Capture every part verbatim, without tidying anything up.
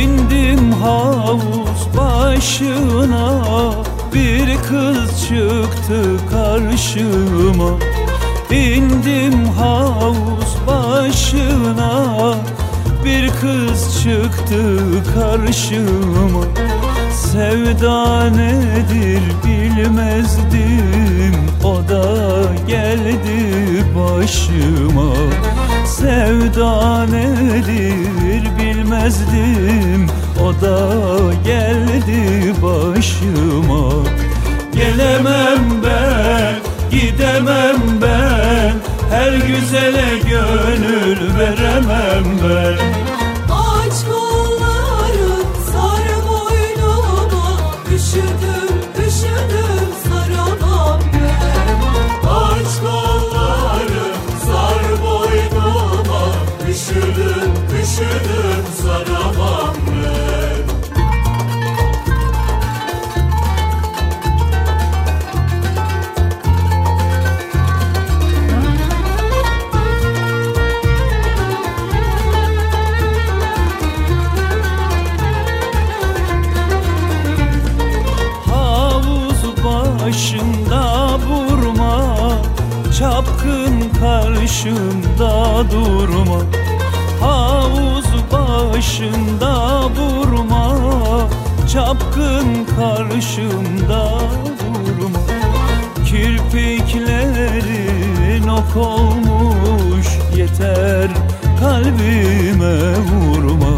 İndim havuz başına, bir kız çıktı karşıma. İndim havuz başına, bir kız çıktı karşıma. Sevda nedir bilmezdim, o da geldi başıma. Sevda nedir bilmezdim, o da geldi başıma. Gelemem ben, gidemem ben, her güzele gönül veremem ben. Aç kolları sar boynuma, üşüdüm üşüdüm saramam ben. Aç kolları sar boynuma, üşüdüm üşüdüm saramam ben. Başımda vurma, çapkın karşımda durma. Havuz başında vurma, çapkın karşımda durma. Kirpiklerin ok olmuş, yeter kalbime vurma.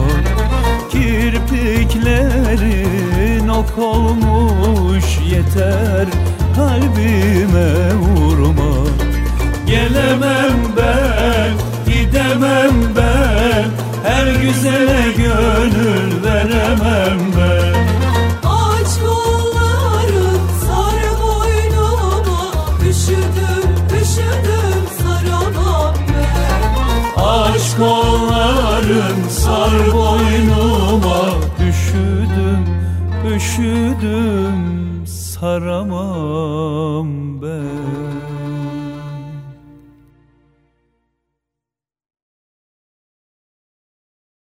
Kirpiklerin ok olmuş, yeter kalbime vurma. Gelemem ben, gidemem ben, her güzele gönül veremem ben. Aç kolları sar boynuma, üşüdüm üşüdüm saramam ben. Aç kolların sar boynuma, üşüdüm üşüdüm saramam ben.